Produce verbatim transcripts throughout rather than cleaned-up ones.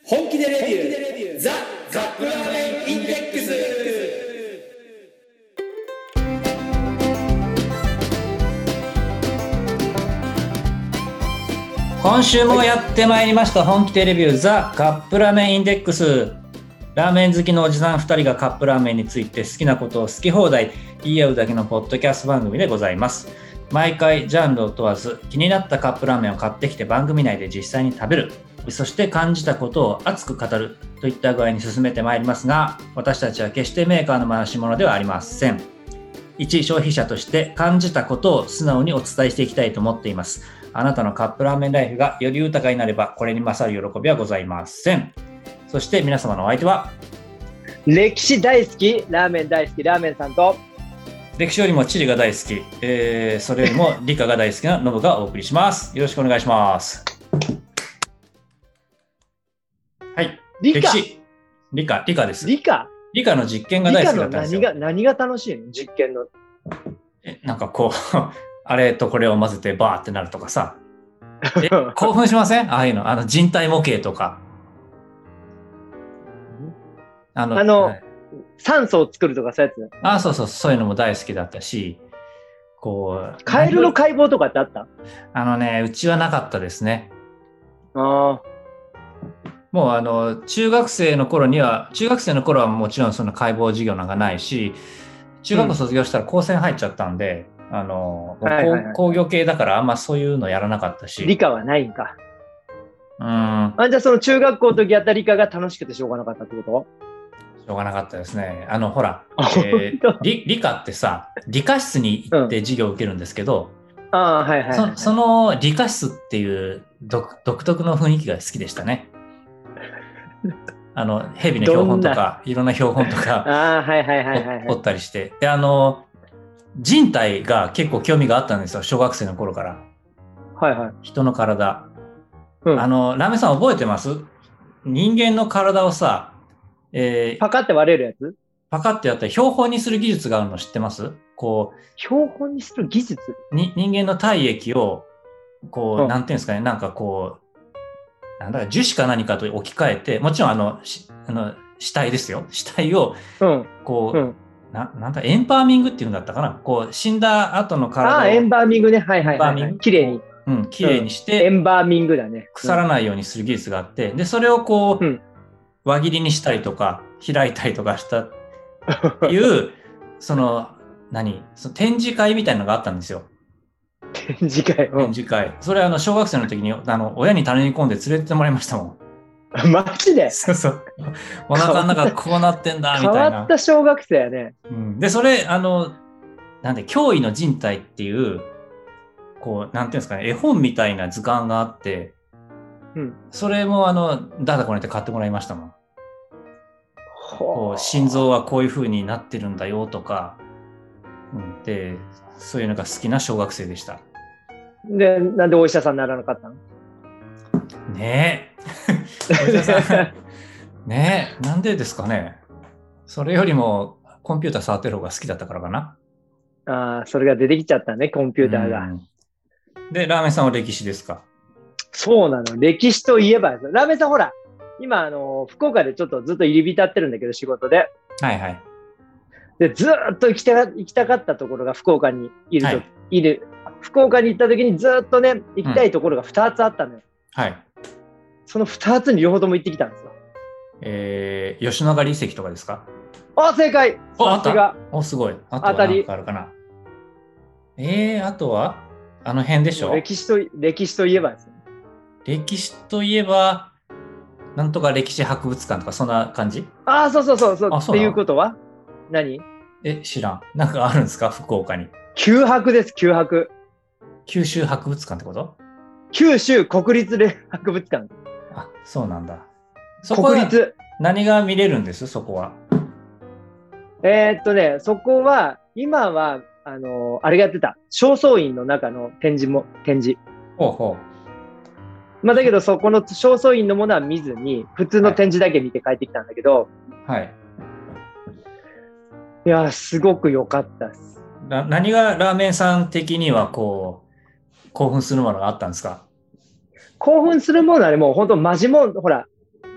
本気でレビューザ・カップラーメンインデックス。 今週もやってまいりました本気でレビューザ・カップラーメンインデックス。ラーメン好きのおじさんふたりがカップラーメンについて好きなことを好き放題言い合うだけのポッドキャスト番組でございます。毎回ジャンルを問わず気になったカップラーメンを買ってきて番組内で実際に食べる、そして感じたことを熱く語るといった具合に進めてまいりますが、私たちは決してメーカーの回し物ではありません。一消費者として感じたことを素直にお伝えしていきたいと思っています。あなたのカップラーメンライフがより豊かになればこれに勝る喜びはございません。そして皆様のお相手は歴史大好きラーメン大好きラーメンさんと、 歴史よりも地理が大好き、えー、それよりも理科が大好きなノブがお送りします。よろしくお願いします。はい。 理科歴史理科理科です。 理科理科の実験が大好きだったんですよ。 理科の何が何が楽しいの？実験のえなんかこうあれとこれを混ぜてバーってなるとかさ、え興奮しません？ああいうの、あの人体模型とか、 あの、あのはい、酸素を作るとかそういうやつ。 あ、そうそう、そういうのも大好きだったし、こうカエルの解剖とかってあった？ あのね、うちはなかったですね。 ああ。 もうあの中学生の頃には中学生の頃はもちろんその解剖授業なんかないし、中学校卒業したら高専入っちゃったんで、うん、あの、はいはいはい、工業系だからあんまそういうのやらなかったし。 理科はないんか。 うん。あ、 じゃあその中学校の時やった理科が楽しくてしょうがなかったってこと？ しょうがなかったですね。あのほら、えー、理, 理科ってさ、理科室に行って授業を受けるんですけど、 うん、あ、はいはいはい、 そ, その理科室っていう独特の雰囲気が好きでしたね。あの蛇の標本とかいろんな標本とか折ったりして、であの人体が結構興味があったんですよ、小学生の頃から。 はいはい。 人の体、 うん、 あのラーメンさん覚えてます？人間の体をさ、えー、 パカって割れるやつ？ パカってやったら標本にする技術があるの知ってます？こう標本にする技術に人間の体液をこう、うん、なんていうんですかね、なんかこうなんだ樹脂か何かと置き換えて、もちろんあのあの死体ですよ、死体をこう、うん、な, なんだエンパーミングっていうんだったかな、こう死んだ後の体を、 あ、エンバーミングね、はいはいはい、はい、きれいに、 うん、きれいにして、 うん、エンバーミングだね、 腐らないようにする技術があって、でそれをこう、うん、輪切りにしたりとか開いたりとかしたっていうその何その展示会みたいなのがあったんですよ。 展示会、 うん、展示会。それあの小学生の時にあの親に頼み込んで連れてってもらいましたもん。 マジで？ そうそう。お腹の中こうなってんだみたいな。 変わった小学生やね。 うん、でそれあのなんで驚異の人体っていうこうなんていうんですかね、絵本みたいな図鑑があって、うん、それもあのだだこねて買ってもらいましたもん。こう心臓はこういう風になってるんだよとか、うん、でそういうのが好きな小学生でした。 で、なんでお医者さんにならなかったの？ ねえ。お医者さん。ねえ。なんでですかね。それよりもコンピューター触ってる方が好きだったからかな。 ああ、それが出てきちゃったね、コンピューターが。 で、ラーメンさんは歴史ですか？ そうなの。歴史といえば、ラーメンさんほら、今、あの、福岡でちょっとずっと入り浸ってるんだけど、仕事で。 はいはい。 で、ずっと行きた行きたかったところが福岡にいると、はい、いる。福岡に行った時にずっとね、行きたいところがふたつあったのよ。 うん、はい。 そのふたつに両方とも行ってきたんですよ。 えー、吉野ヶ里遺跡とかですか？ あ、正解。 さすが。お、すごい。あとは何かあるかな。えー、あとはあの辺でしょ？ 歴史と、歴史といえばですね。 歴史といえば、なんとか歴史博物館とかそんな感じ？ ああ、そうそうそうそう。っていうことは何？ え、知らん。なんかあるんですか？福岡に。 九博です、九博。 九州博物館ってこと？ 九州国立博物館。 あ、そうなんだ。そこ国立。何が見れるんです？そこは。 えー、っとね、そこは、今は、あのー、あれがやってた。正倉院の中の展示も、展示。 ほうほう。まあ、だけど、そこの正倉院のものは見ずに、普通の展示だけ見て帰ってきたんだけど。 はい。 いや、すごく良かったです。 な何がラーメンさん的には、こう、興奮するものがあったんですか？ 興奮するものはね、もう本当マジモン、ほら、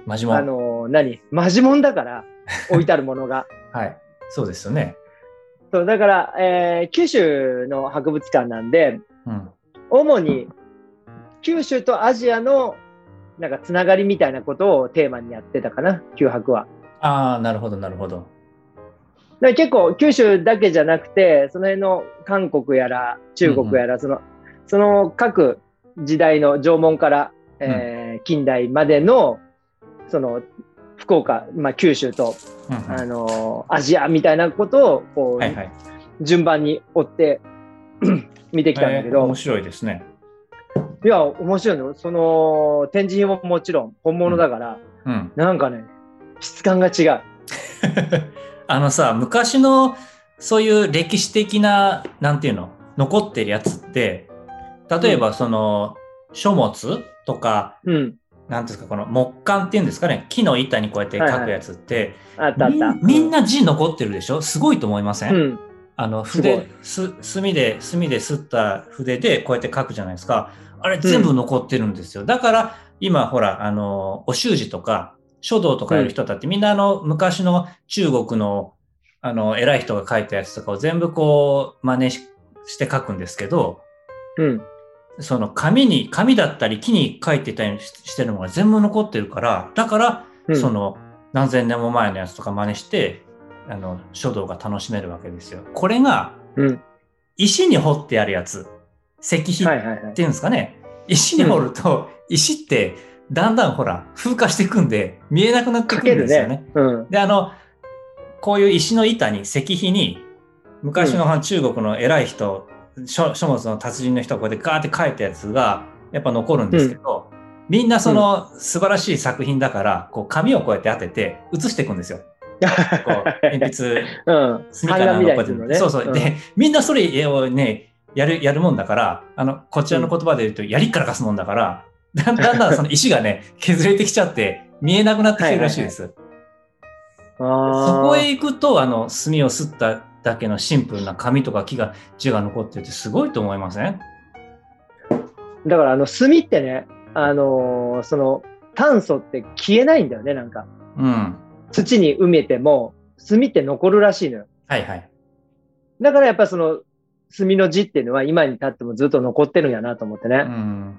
マジモン。 あのー、何マジモンだから、置いてあるものが。 はい。そうですよね。 そう、だから、えー、九州の博物館なんで、 うん、 主に九州とアジアのなんかつながりみたいなことをテーマにやってたかな、九博は。 ああ、なるほど、なるほど。 だから結構九州だけじゃなくて、その辺の韓国やら中国やら、うんうん、その、その各時代の縄文から、えー、近代までの、その、福岡、まあ、九州と、うんうん、あのー、アジアみたいなことをこう、はいはい、順番に追って見てきたんだけど、 えー、面白いですね。 いや面白いの。その展示品ももちろん本物だから、うんうん、なんかね質感が違う。 あのさ、昔のそういう歴史的ななんていうの残ってるやつって例えばその、うん、書物とか、うんなんですか、この木簡っていうんですかね、木の板にこうやって書くやつって、はいはい、あったあった。みんな字残ってるでしょ。すごいと思いません？うん、あの筆す墨で墨で擦った筆でこうやって書くじゃないですか。あれ全部残ってるんですよ。うん、だから今ほらあのお習字とか書道とかやる人だって、うん、みんなあの昔の中国のあの偉い人が書いたやつとかを全部こう真似 し, して書くんですけど。うんその紙に、紙だったり木に書いてたりしてるのが全部残ってるから、だから、うん、その何千年も前のやつとか真似して、あの、書道が楽しめるわけですよ。これが、うん、石に彫ってあるやつ、石碑っていうんですかね。はいはいはい、石に彫ると、石ってだんだんほら、風化していくんで、見えなくなってくるんですよね。ねうん、で、あの、こういう石の板に、石碑に、昔の中国の偉い人、書, 書物の達人の人がこうやってガーって書いたやつがやっぱ残るんですけど、うん、みんなその素晴らしい作品だからこう紙をこうやって当てて写していくんですよ。こう鉛筆、うん、墨かなんかこうやって、ね、そうそう、うん、でみんなそれをねやるやるもんだからあのこちらの言葉で言うとやりからかすもんだから、うん、だんだんだんその石がね削れてきちゃって見えなくなってきてるらしいです。はいはいはい、そこへ行くとあの墨を吸っただけのシンプルな紙とか木が字が残っててすごいと思いません？ だからあの墨ってね、あのー、その炭素って消えないんだよねなんか、うん、土に埋めても墨って残るらしいのよ。 はいはい。 だからやっぱその墨の字っていうのは今に経ってもずっと残ってるんやなと思ってね。うん、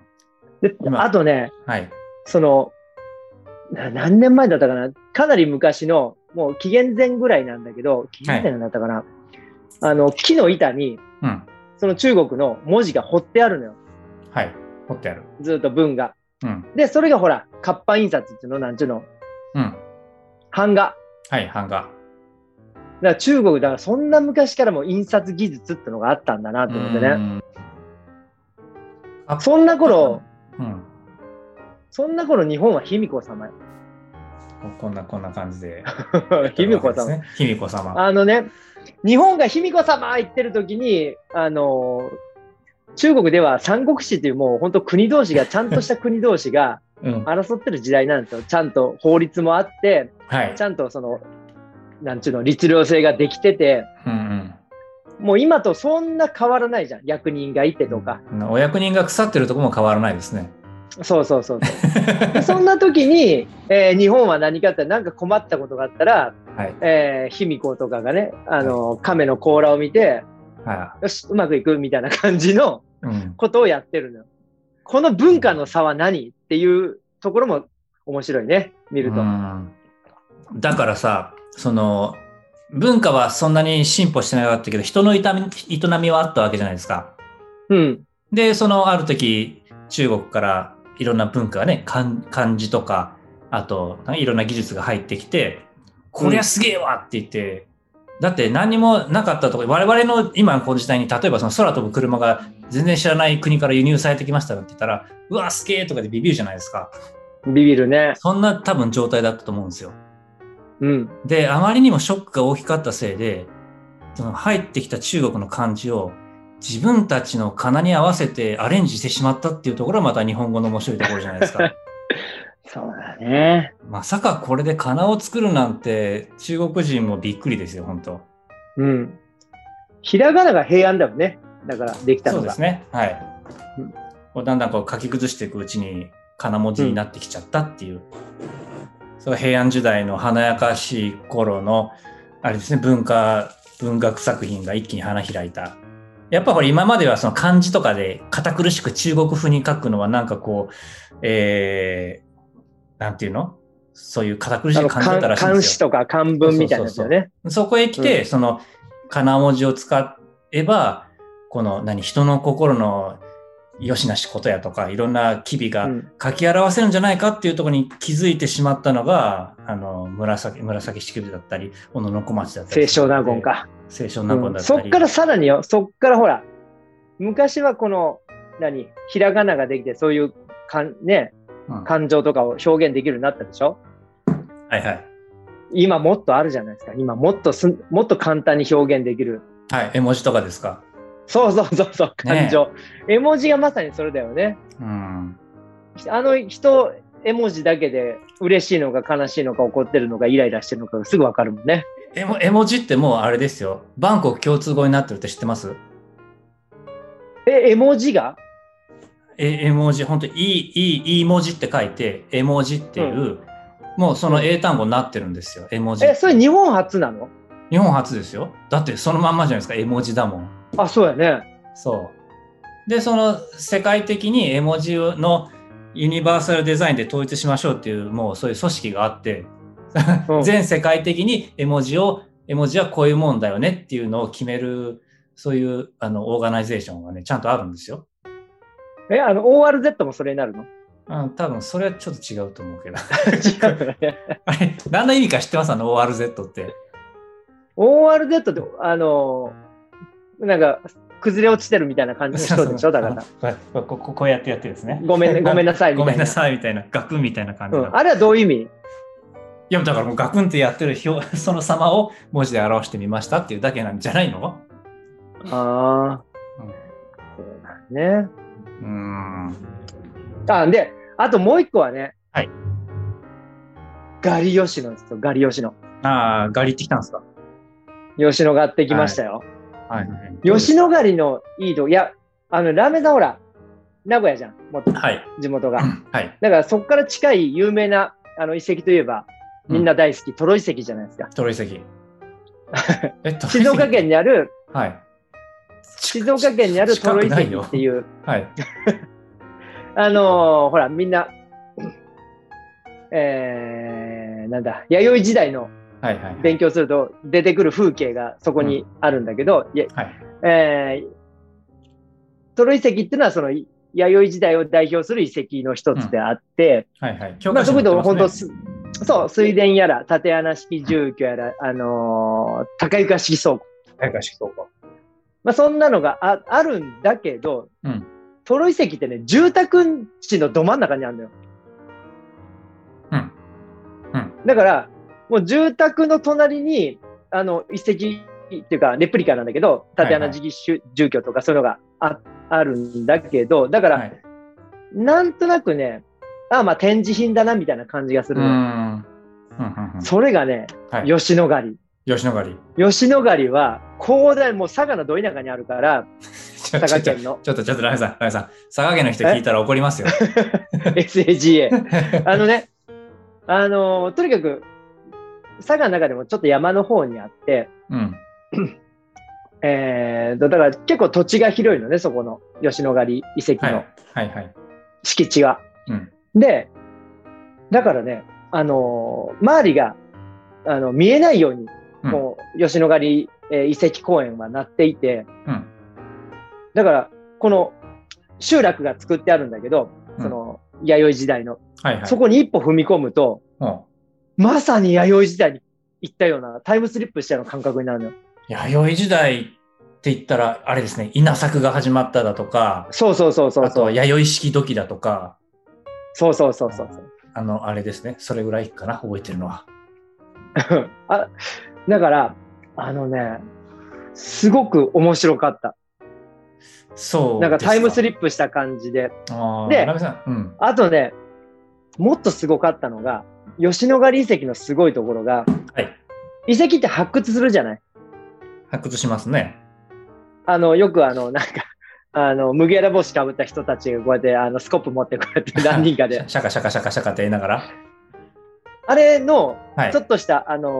であとね、はい、その何年前だったかな、かなり昔のもう紀元前ぐらいなんだけど、紀元前だったかな、はい、あの木の板に、うん、その中国の文字が彫ってあるのよ。 はい、彫ってある。 ずっと文が。うん、で、それがほら、活版印刷っていうの、なんちゅうの、うん、版画。 はい、版画。 だから中国、だからそんな昔からも印刷技術ってのがあったんだなと思ってね。そんな頃、うん、そんな頃日本は卑弥呼様よ。 こんな、こんな感じで。 卑弥呼様。 卑弥呼様。 あのね、日本が卑弥呼様言ってる時に、あの、中国では三国志っていうもう本当国同士が、ちゃんとした国同士が争ってる時代なんですよ。ちゃんと法律もあって、はい、ちゃんとその、なんちゅうの、律令制ができてて、うんうん、もう今とそんな変わらないじゃん。役人がいてとか。 うん、お役人が腐ってるとこも変わらないですね。 そうそうそうそうそんな時に、えー、日本は何かって何か困ったことがあったら、はいえー、卑弥呼とかがねあの、はい、亀の甲羅を見て、はい、よしうまくいくみたいな感じのことをやってるのよ、うん、この文化の差は何っていうところも面白いね見ると。うんだからさその文化はそんなに進歩してなかったけど人の営みはあったわけじゃないですか。うん、でそのある時中国からいろんな文化がね、漢字とか、あと、いろんな技術が入ってきて、こりゃすげえわって言って、うん、だって何にもなかったところ、我々の今のこの時代に、例えばその空飛ぶ車が全然知らない国から輸入されてきましたって言ったら、うわ、すげえとかでビビるじゃないですか。 ビビるね。 そんな多分状態だったと思うんですよ。うん。で、あまりにもショックが大きかったせいで、その入ってきた中国の漢字を、自分たちの仮名に合わせてアレンジしてしまったっていうところはまた日本語の面白いところじゃないですか。 そうだね。 まさかこれで仮名を作るなんて中国人もびっくりですよ、本当。 うん。ひらがなが平安だよね。だからできたのが。 そうですね。はい。うん、だんだんこう書き崩していくうちに仮名文字になってきちゃったっていう。 うん、 そう平安時代の華やかしい頃のあれですね、文化文学作品が一気に花開いた。やっぱこれ今まではその漢字とかで堅苦しく中国風に書くのはなんかこう、えー、なんていうのそういう堅苦しい漢字だったらしいんですよ。 漢詩とか漢文みたいなやつよね。 そうそうそうそこへ来て、うん、その仮名文字を使えばこの何人の心のよしなしことやとかいろんな機微が書き表せるんじゃないかっていうところに気づいてしまったのが、うん、あの紫紫式部だったり小野小町だったり清少納言か清少納言だったり、 うん、そっからさらによそっからほら昔はこの何ひらがなができてそういうかん、ねうん、感情とかを表現できるようになったでしょ。 はいはい。 今もっとあるじゃないですか。今もっとすもっと簡単に表現できる。 はい、絵文字とかですか。 そうそうそうそう、感情、ね。絵文字がまさにそれだよね。 うん。 あの人、絵文字だけで嬉しいのか悲しいのか怒ってるのかイライラしてるのかすぐわかるもんね。 絵も絵文字ってもうあれですよ。バンコク共通語になってるって知ってます？ え、絵文字がえ、絵文字、本当にいい、いい、いい文字って書いて、絵文字っていう、うん、もうその英単語になってるんですよ、絵文字。 え、それ日本初なの？ 日本初ですよ。だってそのまんまじゃないですか、絵文字だもん。 あ、そうやね。 そう。で、その世界的に絵文字のユニバーサルデザインで統一しましょうっていう、もうそういう組織があって、うん、全世界的に絵文字を、絵文字はこういうもんだよねっていうのを決める、そういうあのオーガナイゼーションがね、ちゃんとあるんですよ。 え、あの オーアールゼット もそれになるの？ うん、多分それはちょっと違うと思うけど。違うね。あれ、何の意味か知ってます？あの オーアールゼット って。 オーアールゼット って、あの、なんか、崩れ落ちてるみたいな感じの人でしょだから。 こ, こ, こうやってやってですね。 ごめん、ごめんなさいみたいな。 ごめんなさいみたいな、ガクンみたいな感じの、 うん。あれはどういう意味？ いや、だからもうガクンってやってる表、その様を文字で表してみましたっていうだけなんじゃないの？ ああ、うん。そうだね。 うーん。 あ、で、あともう一個はね。 はい。 ガリ吉野ですよ、ガリ吉野。 ああ、ガリってきたんですか？ 吉野がってきましたよ。 はい。はいはい、 吉野ガリのいいとこ、いや、あの、ラーメンさんほら、名古屋じゃん、もっと、はい、地元が。 はい。 だからそこから近い有名なあの遺跡といえば、みんな大好き、うん、トロ遺跡じゃないですか。 トロ遺跡。 えっと、静岡県にある、 はい。 静岡県にあるトロ遺跡っていう、 はい。 あのー、ほら、みんな、えー、なんだ、弥生時代の勉強すると出てくる風景がそこにあるんだけど、うんはいえー、トロ遺跡っていうのはその弥生時代を代表する遺跡の一つであって、 うんはいはいまあ、そこで本当、そう水田やら竪穴式住居やら、あのー、高床式倉庫、 高床式倉庫、 まあ、そんなのが あ, あるんだけど、 うん、 トロ遺跡ってね住宅地のど真ん中にあるのよ。 うんうん、 だからもう住宅の隣にあの遺跡っていうかレプリカなんだけど竪穴式住居とかそういうのが あ, あるんだけどだから、はい、なんとなくねあまあ展示品だなみたいな感じがするの。うんうんうんうん、それがね、はい、吉野ヶ里。 吉野ヶ里。 吉野ヶ里は広大もう佐賀のど田舎にあるから佐賀県のちょっとちょっとラメさんラメさん佐賀県の人聞いたら怒りますよ。 エスエージーエー あのねあのとにかく佐賀の中でもちょっと山の方にあって、 うんえー、だから結構土地が広いのねそこの吉野ヶ里遺跡の敷地は、 はいはいはいうん、でだからね、あのー、周りがあの見えないように、うん、もう吉野ヶ里、えー、遺跡公園はなっていて、 うん、 だからこの集落が作ってあるんだけど、うん、その弥生時代の、 はいはい、 そこに一歩踏み込むと、 うんまさに弥生時代に行ったようなタイムスリップしたような感覚になるのよ。 弥生時代って言ったらあれですね稲作が始まっただとかそうそうそうそうあとは弥生式土器だとかそうそうそうそうあのあれですねそれぐらいかな覚えてるのはあだからあのねすごく面白かった。 そうなんかタイムスリップした感じであで、 うん、 あとねもっとすごかったのが吉野ヶ里遺跡のすごいところが、 はい、 遺跡って発掘するじゃない。 発掘しますね。 あのよくあのなんかあの麦わら帽子かぶった人たちがこうやってあのスコップ持ってこうやって何人かでシャカシャカシャカシャカって言いながらあれのはいちょっとした、あの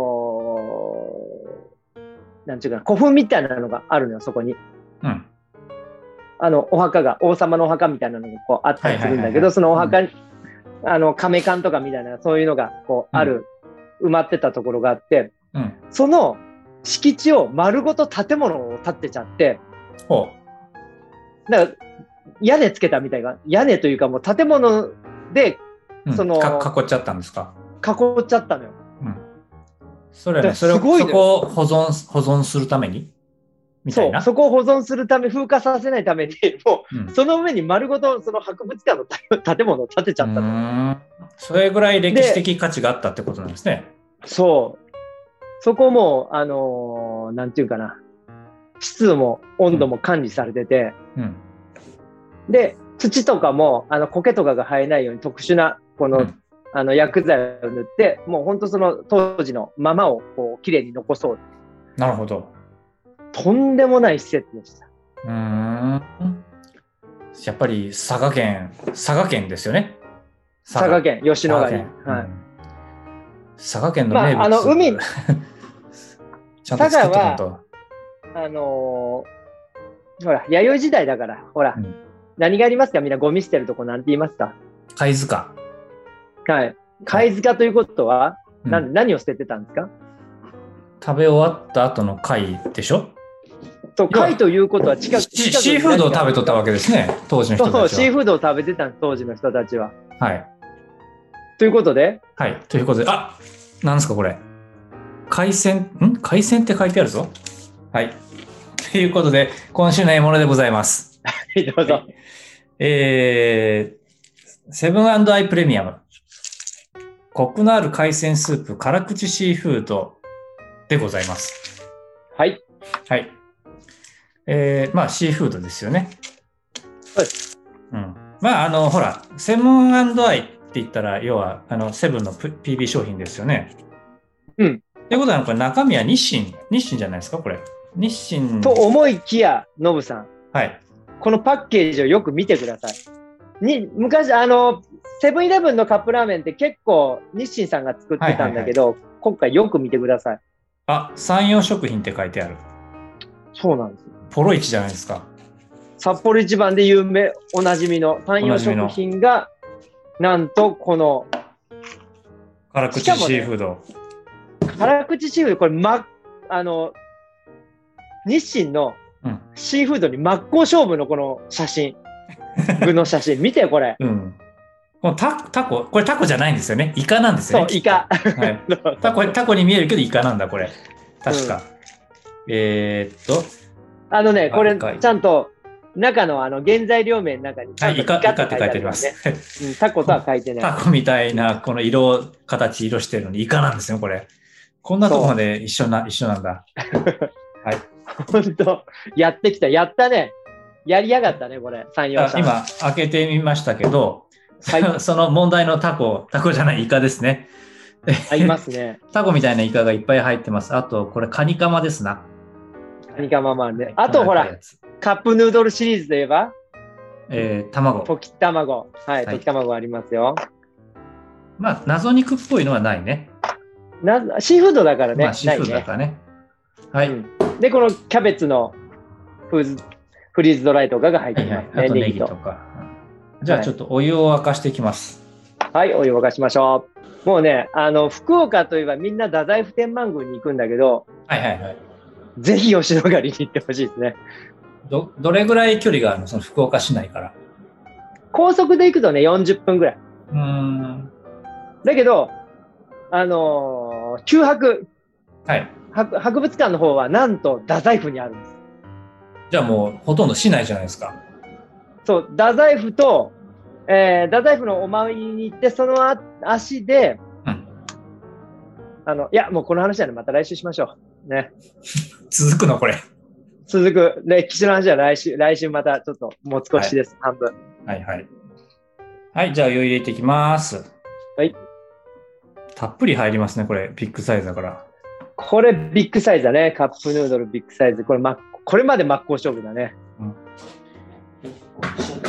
ーなんちゅうかな、古墳みたいなのがあるのよ、そこに。 うん。 あの、お墓が、王様のお墓みたいなのがこうあったりするんだけど、 はいはいはいはいそのお墓に、あの、亀棺とかみたいな、そういうのがこうある、埋まってたところがあって、 うん。 その敷地を丸ごと建物を建てちゃって、 ほだから屋根つけたみたいな、屋根というかもう建物でう。うん、 そのか囲っちゃったんですか。 囲っちゃったのよ。 うん。それはね、 だからそれを、 すごいのよそこを保存、保存するためにみたそ、 いうな。 そこを保存するため、風化させないために、もうんうその上に丸ごとその博物館の建物を建てちゃったうの。 ーん。それぐらい歴史的価値があったってことなんですね。 そう。そこも、あのーなんていうかな、湿度も温度も管理されてて、 うん。 で、土とかも、あの、苔とかが生えないように特殊な、この、 うんあの、薬剤を塗って、もう本当その当時のままを、こう、綺麗に残そう。 なるほど。 とんでもない施設でした。 うーん。やっぱり佐賀県、佐賀県ですよね。 佐賀県、吉野ヶ里。はい。 佐賀県うん佐賀県の名物。 まああの海ちゃんと作っとかんと。 あのーほら、弥生時代だから、ほら、 うん何がありますかみんなゴミ捨てるとこなんて言いますか貝塚。 はい。貝塚ということは、 うんなんで何を捨ててたんですか食べ終わった後の貝でしょ。 そう、貝ということは近く、 シ近くにシーフードを食べとったわけけですね、当時の人たちそう、 は。 シーフードを食べてたんです、当時の人たちは。 はい。 ということで、 はい。ということで、あ、なんですかこれ。海鮮、ん海鮮って書いてあるぞ。はい。ということで、今週の獲物でございます。 はいどうぞ。 えー、セブンアイプレミアム。コクのある海鮮スープ、辛口シーフードでございます。 はい。 はい。えー、まあ、シーフードですよね。 そうです。 うん。まあ、あの、ほら、セブンアイって言ったら、要は、あの、セブンの ピービー 商品ですよね。 うん。 ってことは、これ中身は日清、日清じゃないですか、これ。日清。 と思いきや、ノブさん、 はい。 このパッケージをよく見てください。に昔、あの、セブンイレブンのカップラーメンって結構日清さんが作ってたんだけど、今回よく見てください。 あ、山陽食品って書いてある。 そうなんですよ。 ポロイチじゃないですか。 札幌一番で有名、おなじみの山陽食品が、なんとこの辛口シーフード。 辛口シーフード、これ、ま、あの、日清のうん。 シーフードに真っ向勝負のこの写真、具の写真、見てこれ。 うん。このタタコ、これタコじゃないんですよね。イカなんですよね。、 そうイカ。 はい、タコ、タコに見えるけどイカなんだ、これ。確か。うん、えー、っと。 あのね、これ、ちゃんと、中のあの原材料名の中に、 はい、イカ、イカって書いてあります。 うん、タコとは書いてない。 タコみたいな、この色、形、色してるのに、イカなんですよ、これ。こんなとこまで一緒な、一緒なんだ。はい。 本当やってきた。やったね。やりやがったね、これ。山陽さん。 今、開けてみましたけど、はい、その問題のタコ、タコじゃないイカですね。 ありますね。 タコみたいなイカがいっぱい入ってます。あと、これ、カニカマですな。 カニカマもあるね。あと、ほら、カップヌードルシリーズといえば、 えー、卵。 溶き卵。はい、溶き卵ありますよ。 まあ、謎肉っぽいのはないね。 なシーフードだからね。 まあ、シーフードだからね。はい、 うん。で、このキャベツのフーズフリーズドライとかが入ってますね。 はいはい、あとネギとか。じゃあちょっとお湯を沸かしていきます。 はい、はい、お湯を沸かしましょう。もうね、あの、福岡といえばみんな太宰府天満宮に行くんだけど、 はいはいはい。 ぜひ吉野ヶ里に行ってほしいですね。 ど、どれぐらい距離があるのその福岡市内から。 高速で行くとね、よんじゅっぷんぐらい。 うーん。 だけど、あのー、九博。 はい。 博物館の方はなんと太宰府にあるんです。 じゃあもうほとんど市内じゃないですか。 そう、太宰府と、えー、太宰府のお参りに行って、その足で、うん、あの、いや、もうこの話はね、また来週しましょう。ね。 続くのこれ。 続く。歴史の話は来週、来週またちょっともう少しです、はい、半分。 はいはい。はい、じゃあお湯入れていきます。 はい。 たっぷり入りますね、これ。ビッグサイズだから。 これビッグサイズだね。カップヌードルビッグサイズ。これ、ま、これまで真っ向勝負だね。うん、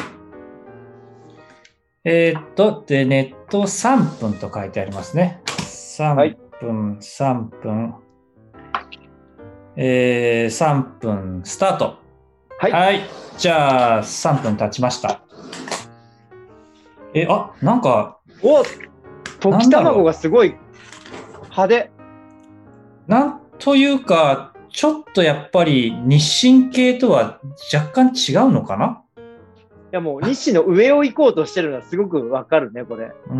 えー、っと、で、ネットさんぷんと書いてありますね。 さんぷん、はい、さんぷん。えー、さんぷんスタート。はい。はい。じゃあ、さんぷん経ちました。え、あ、なんか。 お、溶き卵がすごい派手。 なんというか、ちょっとやっぱり日清系とは若干違うのかな？ いやもう日清の上を行こうとしてるのはすごくわかるね、これ。うん。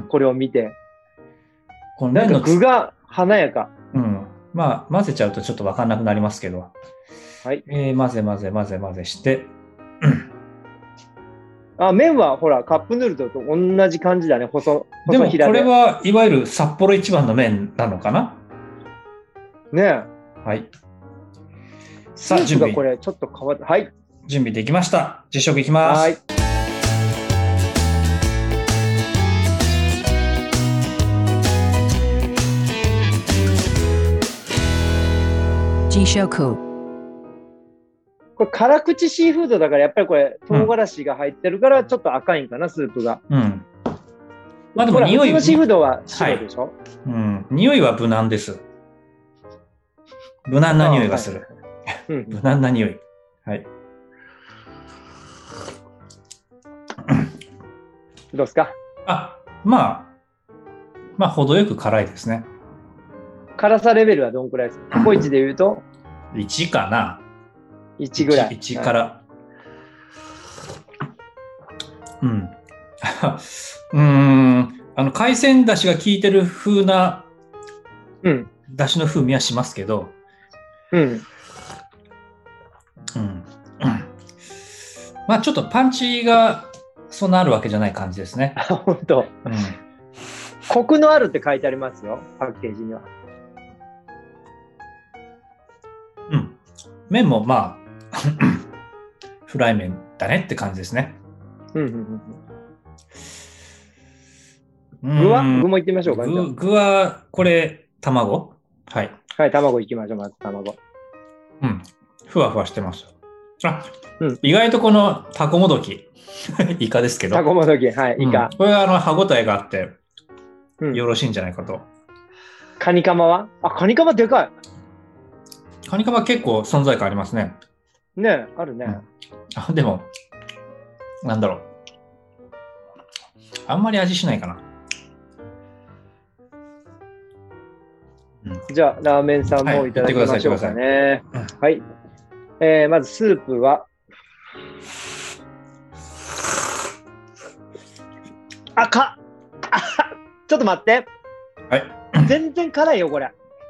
これを見て。この麺の具が華やか。 うん。まあ、混ぜちゃうとちょっとわかんなくなりますけど。はい。えー、混ぜ混ぜ混ぜ混ぜして。 あ、麺はほら、カップヌードルと同じ感じだね、細、 細平で。でもこれはいわゆる札幌一番の麺なのかな？ ねえ。 はい。 さあ、準備。これちょっと変わって、はい。 準備できました。実食いきます。はい。 実食。これ辛口シーフードだからやっぱりこれ唐辛子が入ってるからちょっと赤いんかな、うん、スープが。うん。まあでも匂いは。普通のシーフードは白でしょ、はい、 うん。匂いは無難です。無難な匂いがする。はい、無難な匂い。はい。 どうですか？ あ、まあ、まあ程よく辛いですね。 辛さレベルはどんくらいですか？ココイチで言うといちかな。 いちぐらい。 いちから。はい、うん。うーん。あの、海鮮だしが効いてる風な、うん。だしの風味はしますけど、うん。うん。うん。まあ、ちょっとパンチがそんなあるわけじゃない感じですね。 本当。うん。コクのあるって書いてありますよ、パッケージには。 うん。麺もまあ、フライ麺だねって感じですね。うんうんうん。具は具もいってみましょうか。 具、具は、これ、卵？はい。 はい、卵いきましょう、まず卵。 うん。ふわふわしてます。あ、うん、意外とこのタコもどき、イカですけど。 タコもどき、はい、イカ。 うん、これはあの歯ごたえがあって、うん、よろしいんじゃないかと。 カニカマは？あ、カニカマでかい。 カニカマ結構存在感ありますね。 ねえ、あるね。うん、 あ、でも、なんだろう。あんまり味しないかな。 うん、じゃあ、ラーメンさんもいただきましょうかね。はい。はい、えー、まずスープは、あかあちょっと待って。はい。全然辛いよ、これ。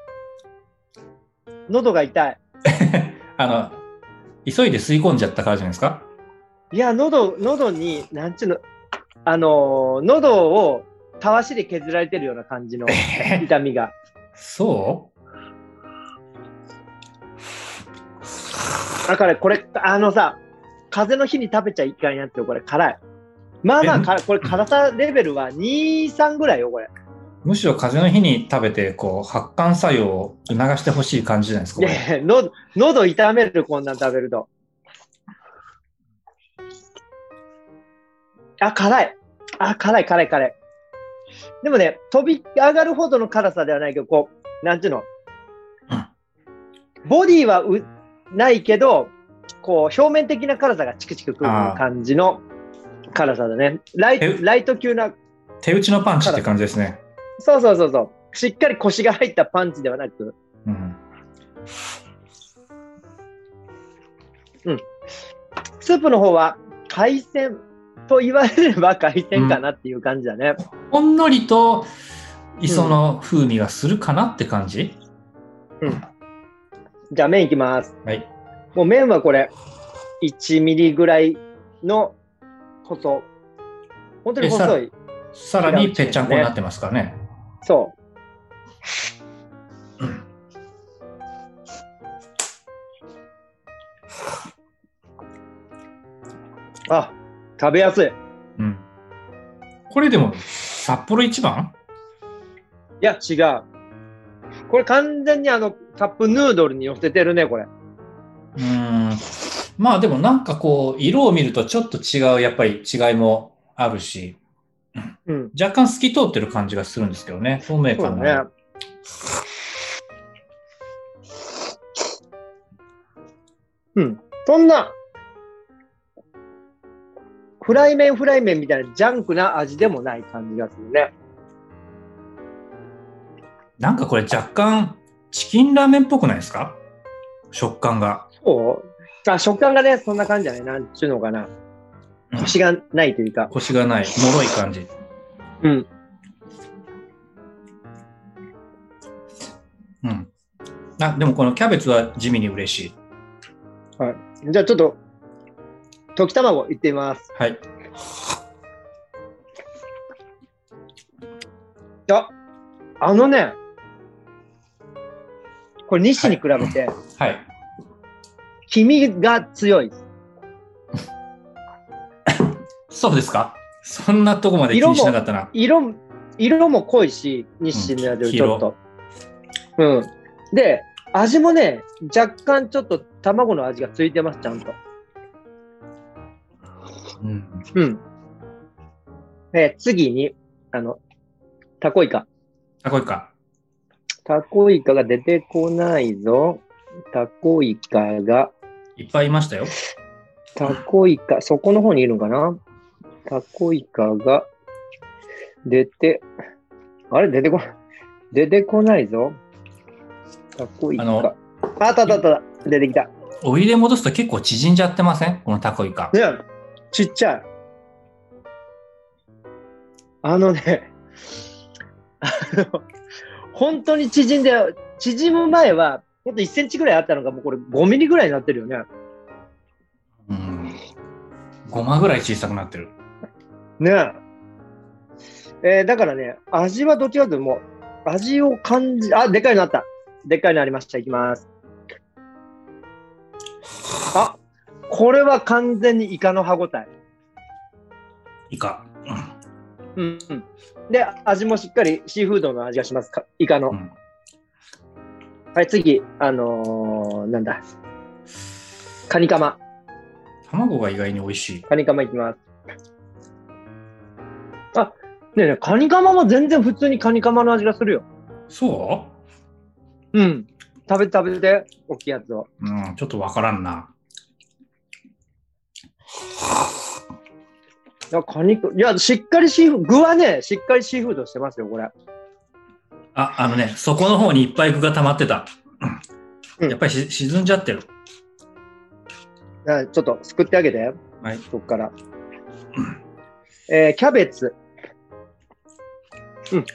喉が痛い。 あの、急いで吸い込んじゃったからじゃないですか？ いや、喉、喉に、なんちゅうの、あの、喉をたわしで削られてるような感じの痛みが。 そう？ だからこれ、あのさ、風邪の日に食べちゃいかんやってよ、これ、辛い。まあまあか、これ、辛さレベルはに、さんぐらいよ、これ。 むしろ風邪の日に食べて、こう、発汗作用を促してほしい感じじゃないですか。 いやいや、の喉痛める、こんなん食べると。あ、辛い。あ、辛い、辛い、辛い。でもね、飛び上がるほどの辛さではないけど、こう、なんていうの。うん、ボディはうないけど、こう、表面的な辛さがチクチクくる感じの辛さだね。ライト、ライト級な。 手打ちのパンチって感じですね。 そうそうそうそう。しっかり腰が入ったパンチではなく。うん。うん。スープの方は海鮮と言われれば海鮮かなっていう感じだね。うん、 ほんのりと磯の風味がするかなって感じ。 うん。うん、じゃあ麺いきます。 はい。 もう麺はこれいちミリぐらいの細。本当に細い。 さらにぺっちゃんこになってますからね。 そう。うん、あ、食べやすい。うん。 これでも札幌一番？ いや、違う。これ完全にあのカップヌードルに寄せてるね、これ。 うーん。まあでもなんかこう、色を見るとちょっと違う、やっぱり違いもあるし。 うん、 若干透き通ってる感じがするんですけどね。透明感が、ね。 うん。そんな、フライ麺フライ麺みたいなジャンクな味でもない感じがするね。 なんかこれ若干チキンラーメンっぽくないですか？食感が。 そうあ食感がね、そんな感じじゃない。なんちゅうのかな。コシがないというか。 コシがない。もろい感じ。 うん。 うん。あ、でもこのキャベツは地味に嬉しい。 はい。じゃあちょっと、溶き卵いってみます。 はい。 あ、あのね、これ日清に比べて、 はい。はい、 黄身が強いです。 そうですか？そんなとこまで気にしなかったな。 色も、色、色も濃いし、日清のやつよりちょっと。うん。で、味もね、若干ちょっと卵の味がついてます、ちゃんと。 うん。 うん。えー、次に、あの、タコイカ。 タコイカ。 タコイカが出てこないぞ。タコイカが。 いっぱいいましたよ。 タコイカ、そこの方にいるのかな？タコイカが出て、あれ出てこない。出てこないぞ。タコイカ。あの、あったあったあった。出てきた。 お湯で戻すと結構縮んじゃってません？このタコイカ。 いや、ちっちゃい。あのね、あの本当に縮んで、縮む前は、ほんといっセンチぐらいあったのが、もうこれごミリぐらいになってるよね。 うん。ごまぐらい小さくなってる。 ねえ。えー、だからね、味はどっちかというと、もう、味を感じ、あ、でかいのあった。でっかいのありました。いきます。あ、これは完全にイカの歯ごたえ。 イカ。 うん。うん。で、味もしっかりシーフードの味がします。イカの。うん、はい、次。あのー、なんだ。カニカマ。 卵が意外に美味しい。 カニカマいきます。あ、ねえねえ、カニカマも全然普通にカニカマの味がするよ。 そう？ うん。食べて食べて、大きいやつを。 うん、ちょっとわからんな。 いや、カニ、いや、しっかりシーフード、具はね、しっかりシーフードしてますよ、これ。 あ、あのね、そこの方にいっぱい具が溜まってた。うん、やっぱりし沈んじゃってる。 ちょっとすくってあげて。 はい。 そこから。えー、キャベツ。うん。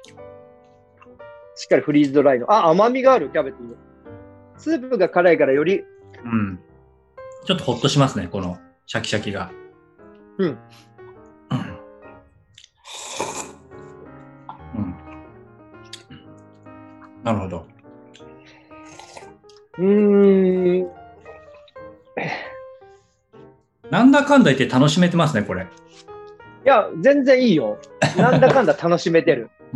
しっかりフリーズドライの。あ、甘みがある、キャベツに。スープが辛いからより。 うん。ちょっとほっとしますね、このシャキシャキが。 うん。うん。 うん。なるほど。 うーん。 なんだかんだ言って楽しめてますね、これ。 いや、全然いいよ。なんだかんだ楽しめてる。 うん。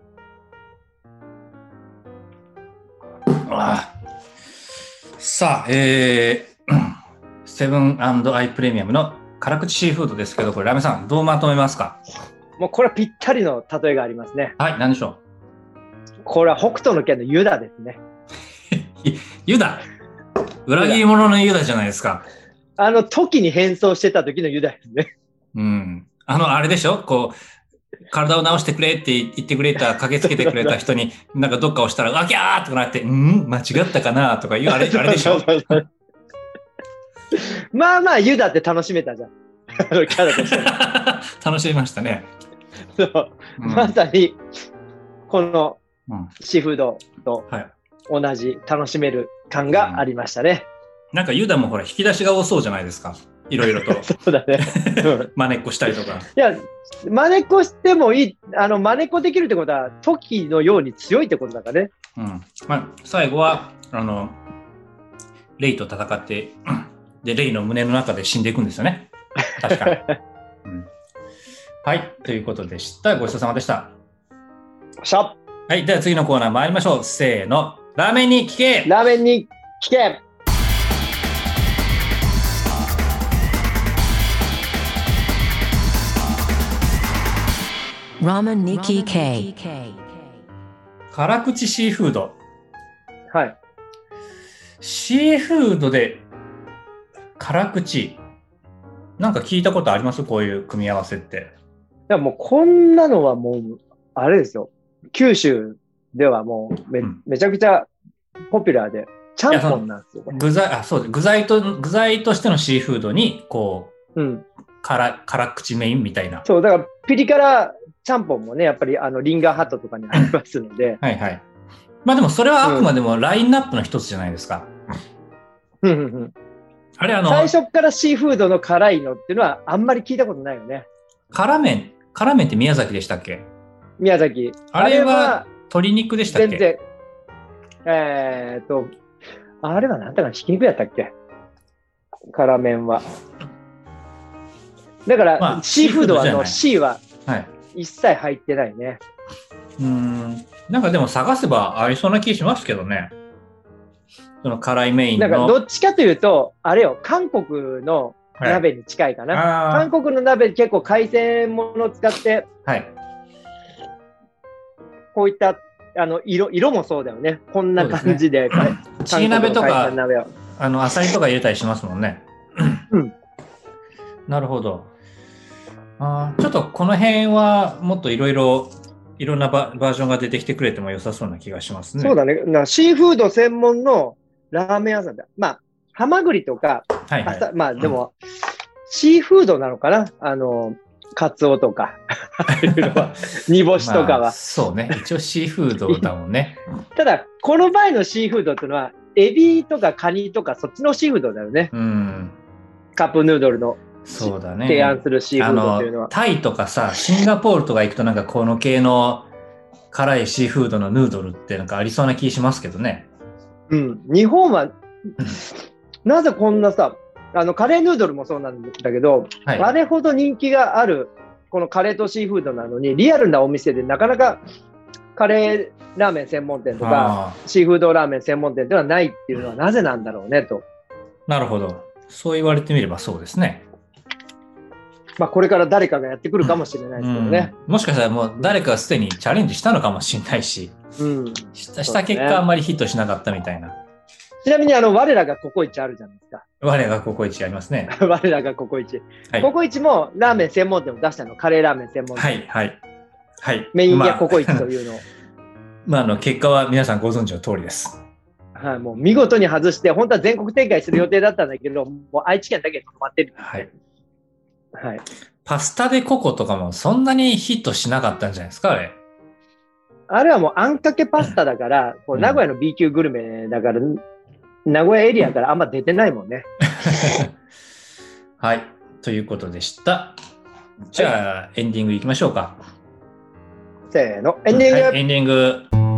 ああさあ、えー、セブンアイプレミアムの辛口シーフードですけど、これラメさんどうまとめますか？ もうこれはぴったりの例えがありますね。 はい、何でしょう？これは北斗の拳のユダですね。 ユダ、裏切り者のユダじゃないですか。 あの時に変装してた時のユダですね。 うん。あの、あれでしょ？こう、体を治してくれって言ってくれた、駆けつけてくれた人に、なんかどっか押したら、わきゃーとかなって、ん間違ったかなとかいう、あれ、あれでしょ？ まあまあ、ユダって楽しめたじゃん。キャラとして楽しみましたね。 そう、うん、まさに、このシーフードと同じ楽しめる感がありましたね。 うん、なんかユダもほら、引き出しが多そうじゃないですか。いろいろと。 そうだね。 真似っこしたりとか。 いや、真似っこしてもいい、あの、真似っこできるってことは、時のように強いってことだからね。 うん。まあ、最後は、あの、レイと戦って、で、レイの胸の中で死んでいくんですよね。確かに。うん、はい。ということでした。ごちそうさまでした。 しゃはい。では次のコーナー参りましょう。せーの。ラーメンに聞けラーメンに聞け Ramen Nikki K。 辛口シーフード。 はい。 シーフードで辛口。なんか聞いたことあります？こういう組み合わせって。 いやもうこんなのはもう、あれですよ。九州ではもう め,、うん、めちゃくちゃポピュラーで、ちゃんぽんなんですよ。 具材、あ、そうです。具材と、具材としてのシーフードに、こう、うん、辛、辛口メインみたいな。 そう、だからピリ辛ちゃんぽんもね、やっぱりあのリンガーハットとかにありますので。 はいはい。まあでもそれはあくまでもラインナップの一つじゃないですか。 うんうんうん。 あれあの、 最初からシーフードの辛いのっていうのはあんまり聞いたことないよね。 辛麺、辛麺って宮崎でしたっけ？ 宮崎。 あれは鶏肉でしたっけ？ 全然。えーっと、あれは何だかひき肉やったっけ？辛麺は。だから、まあ、シーフードはの C は一切入ってないね。 うーん。なんかでも探せばありそうな気しますけどね。その辛いメインの。 なんかどっちかというと、あれよ、韓国の鍋に近いかな。はい、韓国の鍋結構海鮮ものを使って、はい、こういったあの 色, 色もそうだよね。こんな感じで。 チゲ鍋とか、あのアサリとか入れたりしますもんね。うん、なるほど。あ、ちょっとこの辺はもっといろいろいろんなバージョンが出てきてくれても良さそうな気がしますね。 そうだね。なシーフード専門のラーメン屋さんだ。まあ、ハマグリとか、はいはい、まあでも、うん、シーフードなのかな、あの、カツオとか、煮干しとかは、まあ。 そうね。一応シーフードだもんね。 ただ、この場合のシーフードっていうのは、エビとかカニとか、そっちのシーフードだよね。うん。カップヌードルの。 そうだね。 提案するシーフードっていうのは。 タイとかさ、シンガポールとか行くとなんかこの系の辛いシーフードのヌードルってなんかありそうな気しますけどね。 うん。日本は、なぜこんなさ、あのカレーヌードルもそうなんだけど、はい、あれほど人気があるこのカレーとシーフードなのに、リアルなお店でなかなかカレーラーメン専門店とかシーフードラーメン専門店ではないっていうのはなぜなんだろうねと。 なるほど。そう言われてみればそうですね。 まあこれから誰かがやってくるかもしれないですけどね、 うん、もしかしたらもう誰かがすでにチャレンジしたのかもしれないし、うん、したした結果あんまりヒットしなかったみたいな。 ちなみにあの我らがココイチあるじゃないですか。 我らがココイチありますね。 我らがココイチ、はい、ココイチもラーメン専門店を出したの。カレーラーメン専門店。 はいはいはい。 メインやココイチというのを。 まあ、まあ、あの結果は皆さんご存知の通りです。 はい、もう見事に外して、本当は全国展開する予定だったんだけど、もう愛知県だけ止まってる。 はい。 はい。 パスタでココとかもそんなにヒットしなかったんじゃないですか、あれ。 あれはもうあんかけパスタだから、うん、こう名古屋の B 級グルメだから、うん、名古屋エリアからあんま出てないもんね。 はい。ということでした。じゃあ、はい、エンディングいきましょうか。 せーの、エンディング、 はい、エンディング。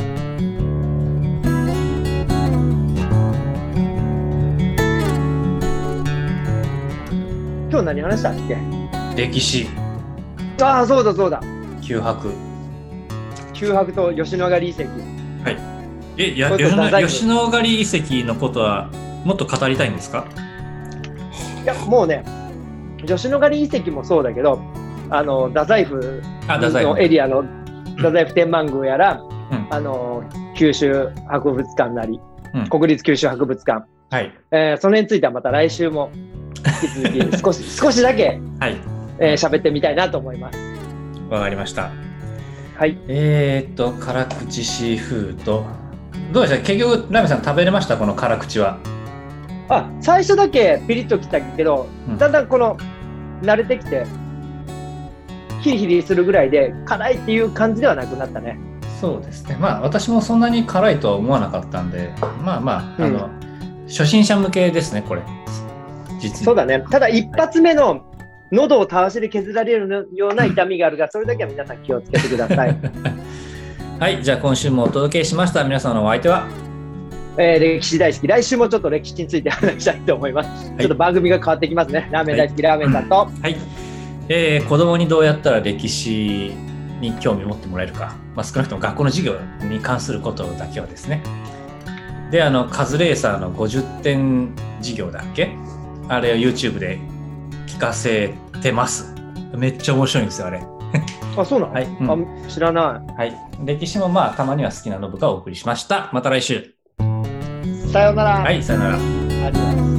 今日何話したっけ？ 歴史。 ああ、そうだそうだ。 九博。 九博と吉野ヶ里遺跡。 はい。え、や吉野、吉野ヶ里遺跡のことはもっと語りたいんですか？ いや、もうね、吉野ヶ里遺跡もそうだけど、あの太宰府のエリアの太宰府天満宮やら、うん、あの九州博物館なり、うん、国立九州博物館、はい、えー、その辺についてはまた来週も引き続き少し少しだけ、はい、えー、喋ってみたいなと思います。 わかりました。 はい。 えー、っと辛口シーフードどうでした？結局ラメさん食べれました？この辛口は。 あ、最初だけピリッときたけど、うん、だんだんこの慣れてきてヒリヒリするぐらいで辛いっていう感じではなくなったね。 そうですね。まあ私もそんなに辛いとは思わなかったんで、まあまあ、うん、あの初心者向けですね、これ。実に。 そうだね。ただ一発目の喉をたわしで削られるような痛みがあるが、それだけは皆さん気をつけてください。 はい、じゃあ今週もお届けしました。皆さんのお相手は、 えー、歴史大好き。来週もちょっと歴史について話したいと思います。はい、ちょっと番組が変わってきますね。ラーメン大好き、はい、ラーメンさんと、 はい、えー、子供にどうやったら歴史に興味を持ってもらえるか、まあ、少なくとも学校の授業に関することだけはですね。で、あのカズレーサーのごじゅってん授業だっけ、あれを YouTube で聞かせてます。めっちゃ面白いんですよ、あれ。 あ、そうなの、 はいうんあ知らない。 はい。歴史もまあたまには好きなノブがお送りしました。また来週。 さようなら。 はい、さよなら。 ありがとうございます。